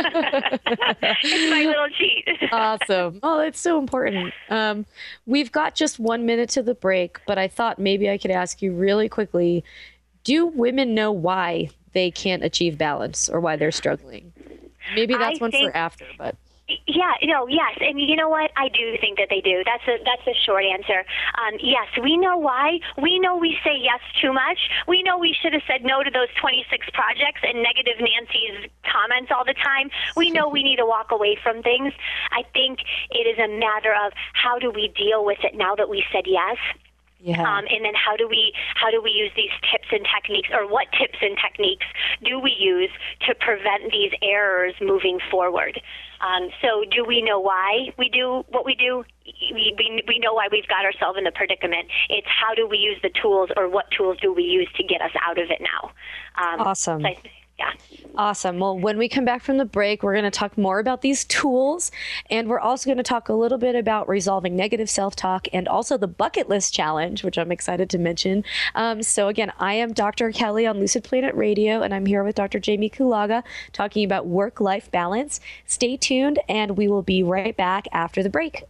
Speaker 4: it's my little cheat.
Speaker 3: Awesome. Oh, it's so important. We've got just 1 minute to the break, but I thought maybe I could ask you really quickly, do women know why they can't achieve balance or why they're struggling? Maybe that's one for after, but...
Speaker 4: Yeah, yes. And you know what? I do think that they do. That's a short answer. Yes, we know why. We know we say yes too much. We know we should have said no to those 26 projects and negative Nancy's comments all the time. We know we need to walk away from things. I think it is a matter of how do we deal with it now that we said yes.
Speaker 3: Yeah.
Speaker 4: And then how do we use these tips and techniques, or what tips and techniques do we use to prevent these errors moving forward? So do we know why we do what we do? We know why we've got ourselves in the predicament. It's how do we use the tools, or what tools do we use to get us out of it now?
Speaker 3: Awesome.
Speaker 4: Yeah.
Speaker 3: Awesome. Well, when we come back from the break, we're going to talk more about these tools, and we're also going to talk a little bit about resolving negative self-talk and also the bucket list challenge, which I'm excited to mention. So again, I am Dr. Kelly on Lucid Planet Radio, and I'm here with Dr. Jamie Kulaga talking about work-life balance. Stay tuned, and we will be right back after the break.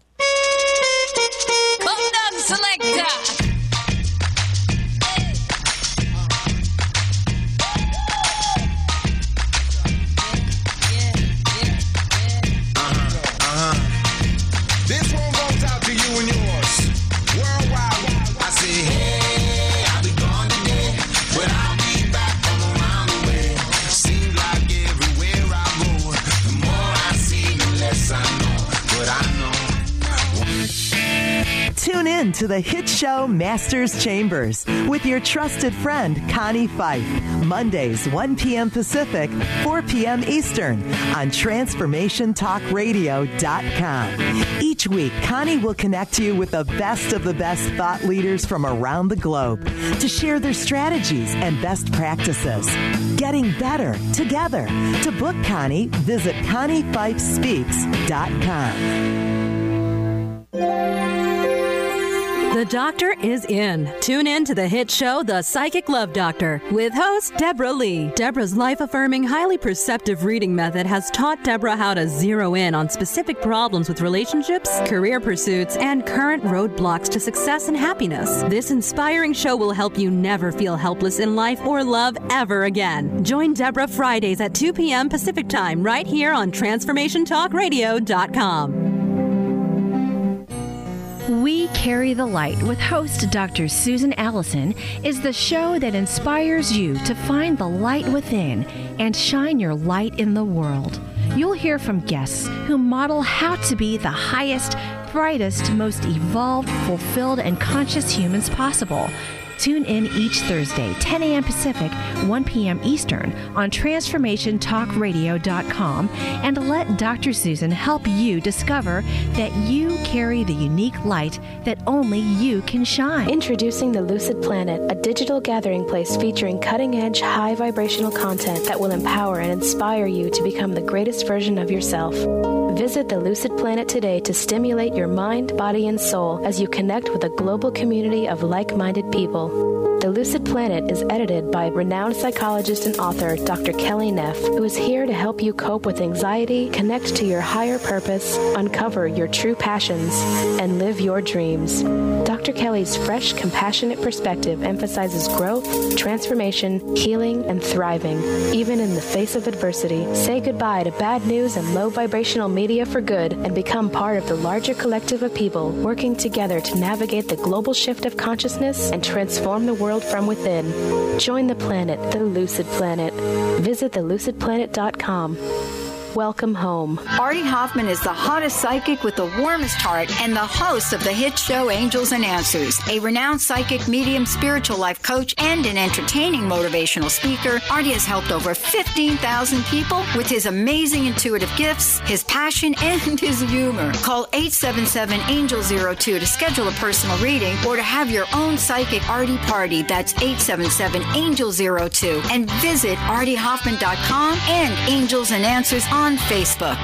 Speaker 9: Selector.
Speaker 13: This one goes out to you and yours. Worldwide, I say, hey, I'll be gone today, but I'll be back from around the way. Seems like everywhere I go, the more I see, the less I know. But I know.
Speaker 14: Tune in to the hit show Masters Chambers with your trusted friend Connie Fife. Mondays, 1 p.m. Pacific, 4 p.m. Eastern on TransformationTalkRadio.com. Each week, Connie will connect you with the best of the best thought leaders from around the globe to share their strategies and best practices. Getting better together. To book Connie, visit ConnieFifeSpeaks.com.
Speaker 15: The doctor is in. Tune in to the hit show, The Psychic Love Doctor, with host Deborah Lee. Deborah's life-affirming, highly perceptive reading method has taught Deborah how to zero in on specific problems with relationships, career pursuits, and current roadblocks to success and happiness. This inspiring show will help you never feel helpless in life or love ever again. Join Deborah Fridays at 2 p.m. Pacific Time right here on TransformationTalkRadio.com.
Speaker 16: We Carry the Light with host Dr. Susan Allison is the show that inspires you to find the light within and shine your light in the world. You'll hear from guests who model how to be the highest, brightest, most evolved, fulfilled, and conscious humans possible. Tune in each Thursday, 10 a.m. Pacific, 1 p.m. Eastern on TransformationTalkRadio.com and let Dr. Susan help you discover that you carry the unique light that only you can shine.
Speaker 2: Introducing the Lucid Planet, a digital gathering place featuring cutting-edge, high vibrational content that will empower and inspire you to become the greatest version of yourself. Visit the Lucid Planet today to stimulate your mind, body, and soul as you connect with a global community of like-minded people. The Lucid Planet is edited by renowned psychologist and author Dr. Kelly Neff, who is here to help you cope with anxiety, connect to your higher purpose, uncover your true passions, and live your dreams. Dr. Kelly's fresh, compassionate perspective emphasizes growth, transformation, healing, and thriving, even in the face of adversity. Say goodbye to bad news and low vibrational media for good and become part of the larger collective of people working together to navigate the global shift of consciousness and transform the world from within. Join the planet, the Lucid Planet. Visit thelucidplanet.com. Welcome home.
Speaker 17: Artie Hoffman is the hottest psychic with the warmest heart and the host of the hit show Angels and Answers. A renowned psychic, medium, spiritual life coach, and an entertaining motivational speaker, Artie has helped over 15,000 people with his amazing intuitive gifts, his passion, and his humor. Call 877-ANGEL-02 to schedule a personal reading or to have your own psychic Artie party. That's 877-ANGEL-02. And visit artiehoffman.com and Angels and Answers on Facebook.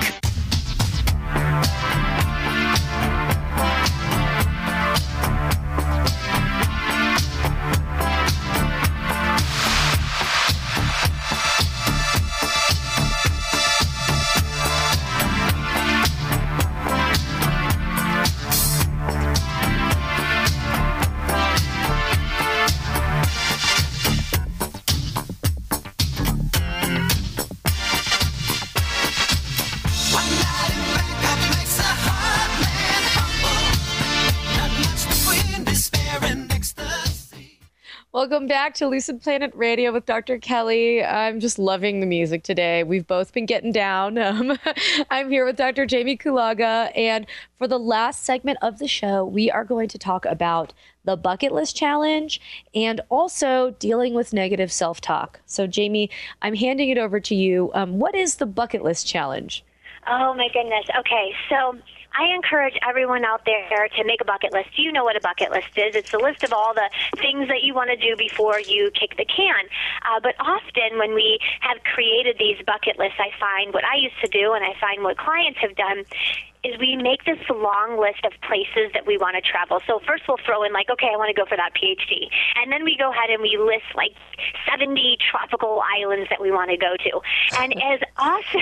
Speaker 3: Welcome back to Lucid Planet Radio with Dr. Kelly. I'm just loving the music today. We've both been getting down. I'm here with Dr. Jamie Kulaga, and for the last segment of the show, we are going to talk about the bucket list challenge and also dealing with negative self-talk. So, Jamie, I'm handing it over to you. What is the bucket list challenge?
Speaker 4: Oh, my goodness. Okay, so I encourage everyone out there to make a bucket list. You know what a bucket list is. It's a list of all the things that you want to do before you kick the can. But often when we have created these bucket lists, I find what I used to do and I find what clients have done is we make this long list of places that we want to travel. So first we'll throw in like, okay, I want to go for that PhD. And then we go ahead and we list like 70 tropical islands that we want to go to. And as awesome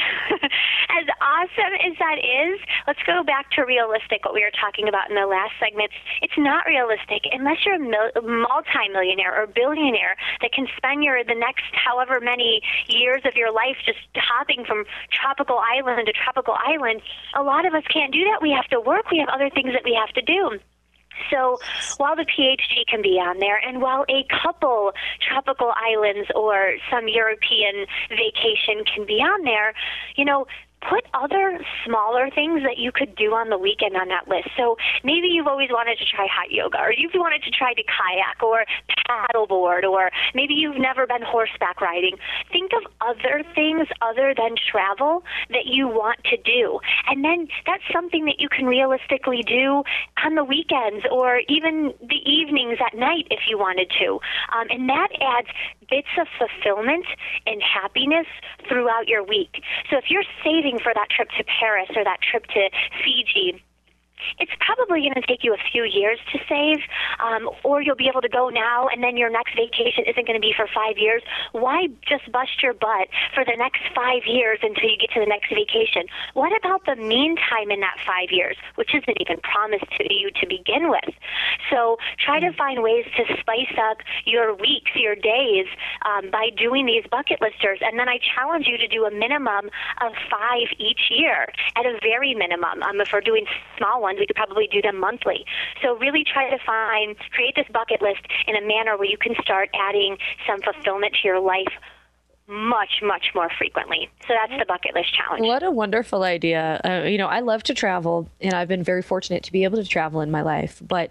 Speaker 4: as that is, let's go back to realistic, what we were talking about in the last segment. It's not realistic unless you're a multi-millionaire or billionaire that can spend the next however many years of your life just hopping from tropical island to tropical island. A lot of us can't do that. We have to work. We have other things that we have to do. So while the PhD can be on there, and while a couple tropical islands or some European vacation can be on there, put other smaller things that you could do on the weekend on that list. So maybe you've always wanted to try hot yoga, or you've wanted to try to kayak or paddleboard, or maybe you've never been horseback riding. Think of other things other than travel that you want to do. And then that's something that you can realistically do on the weekends or even the evenings at night if you wanted to. And that adds bits of fulfillment and happiness throughout your week. So if you're saving for that trip to Paris or that trip to Fiji, it's probably going to take you a few years to save, or you'll be able to go now and then your next vacation isn't going to be for 5 years. Why just bust your butt for the next 5 years until you get to the next vacation? What about the meantime in that 5 years, which isn't even promised to you to begin with? So try to find ways to spice up your weeks, your days, by doing these bucket listers. And then I challenge you to do a minimum of 5 each year at a very minimum. If we're doing small ones, we could probably do them monthly. So really try to create this bucket list in a manner where you can start adding some fulfillment to your life much, much more frequently. So that's the bucket list challenge.
Speaker 3: What a wonderful idea. I love to travel, and I've been very fortunate to be able to travel in my life. But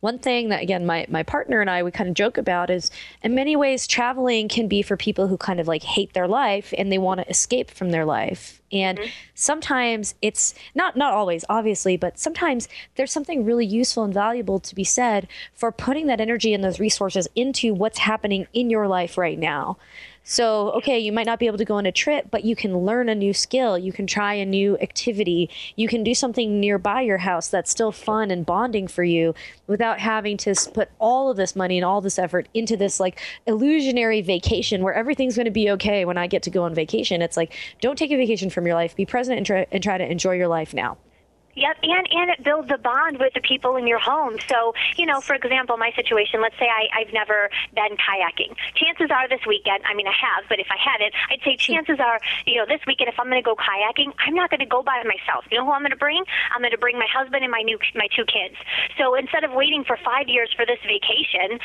Speaker 3: one thing that, again, my partner and I, we kind of joke about is, in many ways, traveling can be for people who kind of like hate their life and they want to escape from their life. And sometimes it's not always, obviously, but sometimes there's something really useful and valuable to be said for putting that energy and those resources into what's happening in your life right now. So, okay, you might not be able to go on a trip, but you can learn a new skill. You can try a new activity. You can do something nearby your house that's still fun and bonding for you without having to put all of this money and all this effort into this like illusionary vacation where everything's going to be okay when I get to go on vacation. It's like, don't take a vacation from your life. Be present and try to enjoy your life now.
Speaker 4: Yep, and it builds a bond with the people in your home. So, for example, my situation, let's say I've never been kayaking. Chances are this weekend, I have, but if I hadn't, I'd say chances are, this weekend if I'm going to go kayaking, I'm not going to go by myself. You know who I'm going to bring? I'm going to bring my husband and my 2 kids. So instead of waiting for 5 years for this vacation,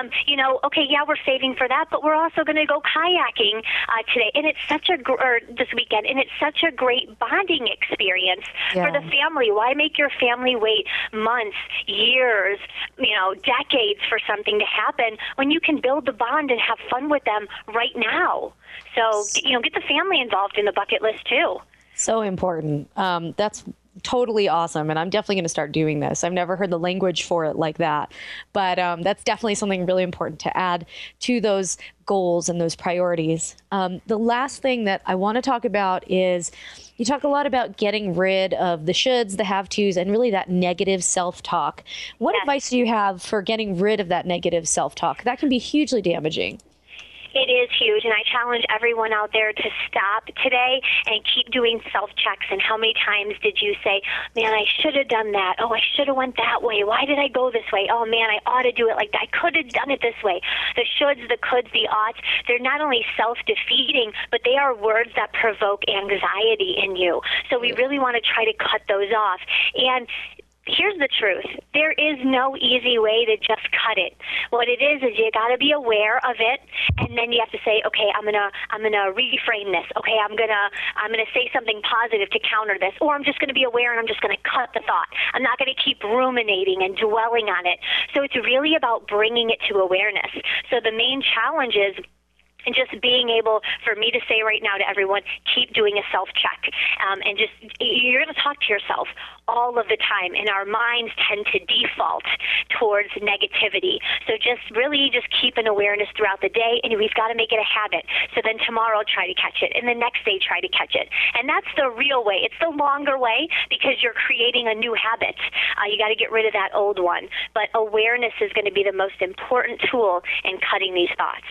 Speaker 4: okay, yeah, we're saving for that, but we're also going to go kayaking today. And it's this weekend, and it's such a great bonding experience for the family. Why make your family wait months, years, decades for something to happen when you can build the bond and have fun with them right now? So, get the family involved in the bucket list too.
Speaker 3: So important. That's totally awesome. And I'm definitely going to start doing this. I've never heard the language for it like that, but that's definitely something really important to add to those goals and those priorities. The last thing that I want to talk about is you talk a lot about getting rid of the shoulds, the have-tos, and really that negative self-talk. What advice do you have for getting rid of that negative self-talk? That can be hugely damaging.
Speaker 4: It is huge, and I challenge everyone out there to stop today and keep doing self-checks. And how many times did you say, man, I should have done that. Oh, I should have went that way. Why did I go this way? Oh, man, I ought to do it like that. I could have done it this way. The shoulds, the coulds, the oughts, they're not only self-defeating, but they are words that provoke anxiety in you. So we really want to try to cut those off. And here's the truth. There is no easy way to just cut it. What it is you got to be aware of it, and then you have to say, okay, I'm gonna reframe this. Okay, I'm gonna say something positive to counter this, or I'm just gonna be aware and I'm just gonna cut the thought. I'm not gonna keep ruminating and dwelling on it. So it's really about bringing it to awareness. So the main challenge is and just being able for me to say right now to everyone, keep doing a self-check. And just, you're going to talk to yourself all of the time, and our minds tend to default towards negativity. So just keep an awareness throughout the day, and we've got to make it a habit. So then tomorrow try to catch it, and the next day try to catch it. And that's the real way. It's the longer way because you're creating a new habit. You got to get rid of that old one. But awareness is going to be the most important tool in cutting these thoughts.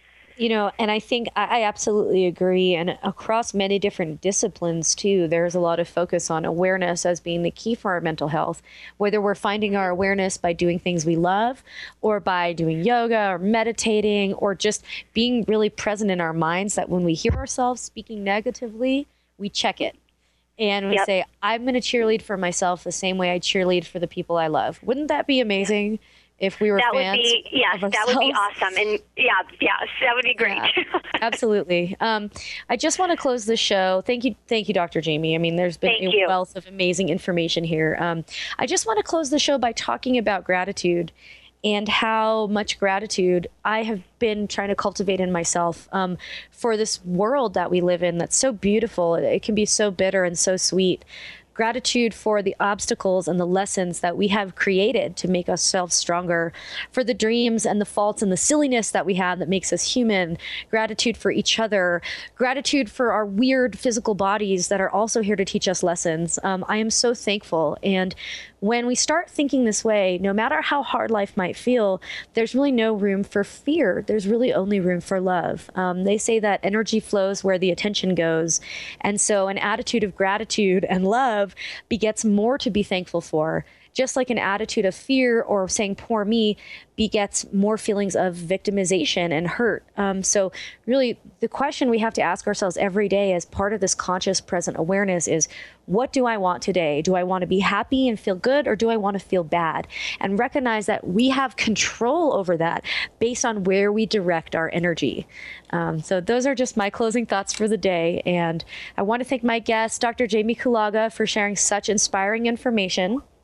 Speaker 3: And I think I absolutely agree. And across many different disciplines, too, there's a lot of focus on awareness as being the key for our mental health, whether we're finding our awareness by doing things we love or by doing yoga or meditating or just being really present in our minds, that when we hear ourselves speaking negatively, we check it. And we say, I'm going to cheerlead for myself the same way I cheerlead for the people I love. Wouldn't that be amazing? If we were fans of ourselves.
Speaker 4: That would be awesome. And that would be great.
Speaker 3: Yeah, absolutely. I just want to close the show. Thank you, Dr. Jamie. I mean, there's been a wealth of amazing information here. I just want to close the show by talking about gratitude and how much gratitude I have been trying to cultivate in myself for this world that we live in that's so beautiful. It can be so bitter and so sweet. Gratitude for the obstacles and the lessons that we have created to make ourselves stronger, for the dreams and the faults and the silliness that we have that makes us human. Gratitude for each other. Gratitude for our weird physical bodies that are also here to teach us lessons. I am so thankful. And when we start thinking this way, no matter how hard life might feel, there's really no room for fear. There's really only room for love. They say that energy flows where the attention goes. And so an attitude of gratitude and love begets more to be thankful for. Just like an attitude of fear or saying poor me begets more feelings of victimization and hurt. So really the question we have to ask ourselves every day as part of this conscious present awareness is, what do I want today? Do I want to be happy and feel good, or do I want to feel bad? And recognize that we have control over that based on where we direct our energy. So those are just my closing thoughts for the day. And I want to thank my guest, Dr. Jamie Kulaga, for sharing such inspiring information.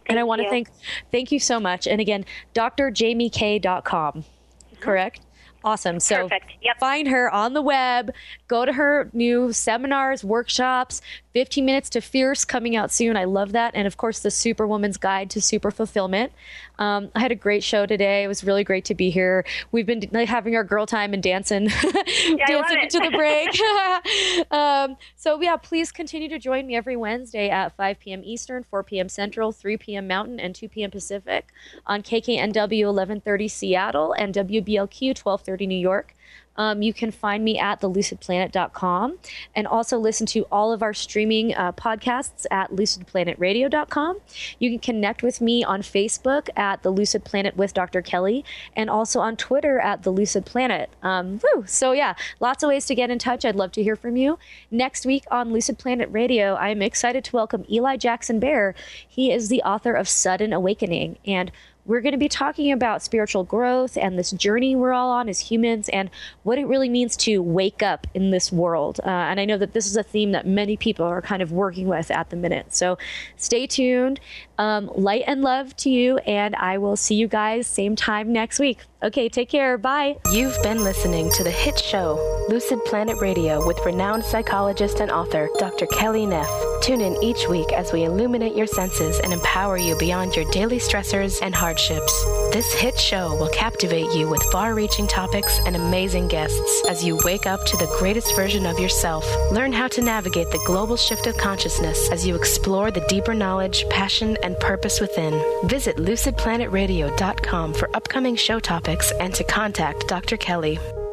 Speaker 3: And I want to thank you so much. And again, drjamiek.com, correct? Awesome. So find her on the web, go to her new seminars, workshops, 15 Minutes to Fierce coming out soon. I love that. And of course, the Superwoman's Guide to Super Fulfillment. I had a great show today. It was really great to be here. We've been having our girl time and dancing, dancing into the break. So yeah, please continue to join me every Wednesday at 5 p.m. Eastern, 4 p.m. Central, 3 p.m. Mountain, and 2 p.m. Pacific on KKNW 1130 Seattle and WBLQ 1230 New York. You can find me at thelucidplanet.com and also listen to all of our streaming podcasts at lucidplanetradio.com. You can connect with me on Facebook at The Lucid Planet with Dr. Kelly and also on Twitter at The Lucid Planet. So yeah, lots of ways to get in touch. I'd love to hear from you. Next week on Lucid Planet Radio, I'm excited to welcome Eli Jackson Bear. He is the author of Sudden Awakening, and we're going to be talking about spiritual growth and this journey we're all on as humans and what it really means to wake up in this world. And I know that this is a theme that many people are kind of working with at the minute. So stay tuned. Light and love to you. And I will see you guys same time next week. Okay, take care. Bye.
Speaker 2: You've been listening to the hit show, Lucid Planet Radio, with renowned psychologist and author, Dr. Kelly Neff. Tune in each week as we illuminate your senses and empower you beyond your daily stressors and hardships. This hit show will captivate you with far-reaching topics and amazing guests as you wake up to the greatest version of yourself. Learn how to navigate the global shift of consciousness as you explore the deeper knowledge, passion, and purpose within. Visit lucidplanetradio.com for upcoming show topics and to contact Dr. Kelly.